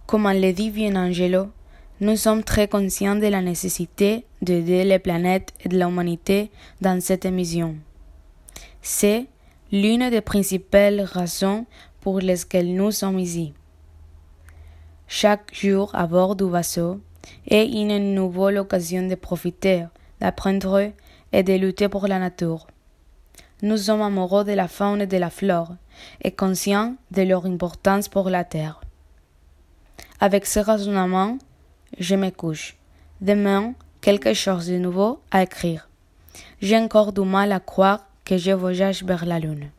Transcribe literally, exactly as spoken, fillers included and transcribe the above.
Comme le dit bien Angelo, nous sommes très conscients de la nécessité d'aider les planètes et de l'humanité dans cette mission. C'est l'une des principales raisons pour lesquelles nous sommes ici. Chaque jour à bord du vaisseau est une nouvelle occasion de profiter, d'apprendre et de lutter pour la nature. Nous sommes amoureux de la faune et de la flore et conscients de leur importance pour la Terre. Avec ce raisonnement, je me couche. Demain, quelque chose de nouveau à écrire. J'ai encore du mal à croire que je voyage vers la Lune.